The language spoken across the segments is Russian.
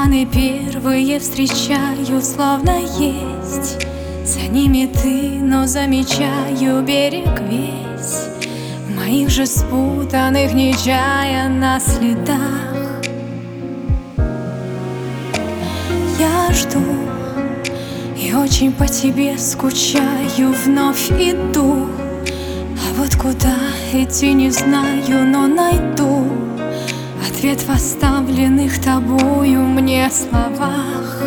Раны первые встречаю, словно есть. За ними ты, но замечаю берег весь. Моих же спутанных нечаянно следах. Я жду и очень по тебе скучаю, вновь иду. А вот куда идти не знаю, но найду ответ в оставленных тобою мне словах.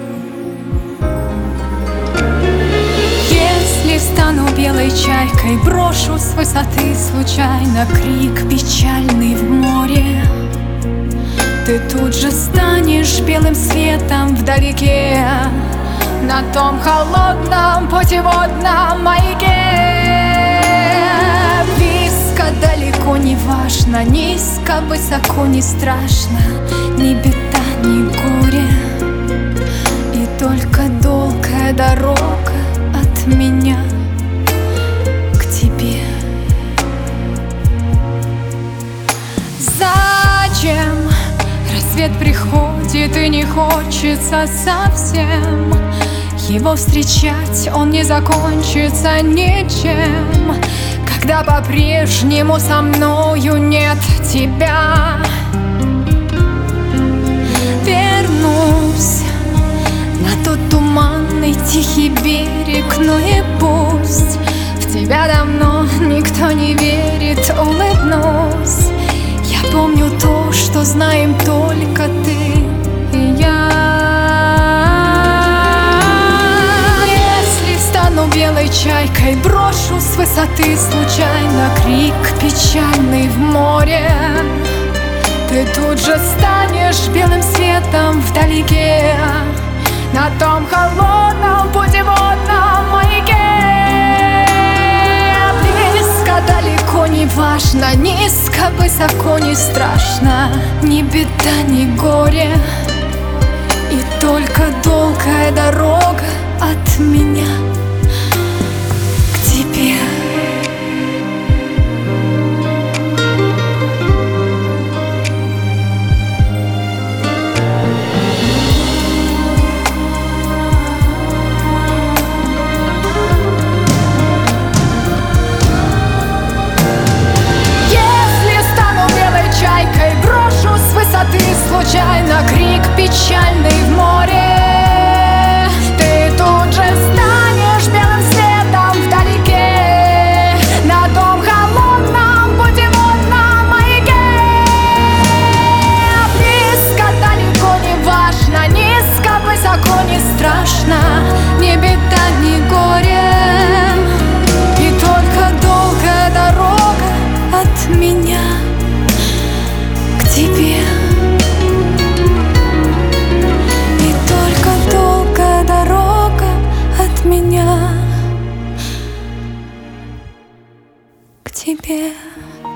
Если стану белой чайкой, брошу с высоты случайно крик печальный в море, ты тут же станешь белым светом вдалеке, на том холодном путеводном маяке. Близко, далеко, не важно, низко, высоко, не страшно, ни беда, ни горе, и только долгая дорога от меня к тебе. Зачем рассвет приходит и не хочется совсем его встречать, он не закончится ничем, когда по-прежнему со мною нет тебя. Вернусь на тот туманный тихий берег, ну и пусть в тебя давно никто не верит, улыбнусь. Я помню то, что знаем только ты и я. Если стану белой чайкой, брошу с высоты случайно крик печальный в море, ты тут же станешь белым светом вдалеке, на том холодном путеводном маяке. Близко, далеко, не важно, низко, высоко, не страшно, ни беда, ни горе, и только долгая дорога от меня к тебе. Случайно крик печальный в море, ты тут же станешь белым светом вдалеке, на том холодном путеводном маяке. Близко, далеко, не важно, низко, высоко, не страшно, ни беда, ни горе, и только долгая дорога от меня к тебе. К тебе.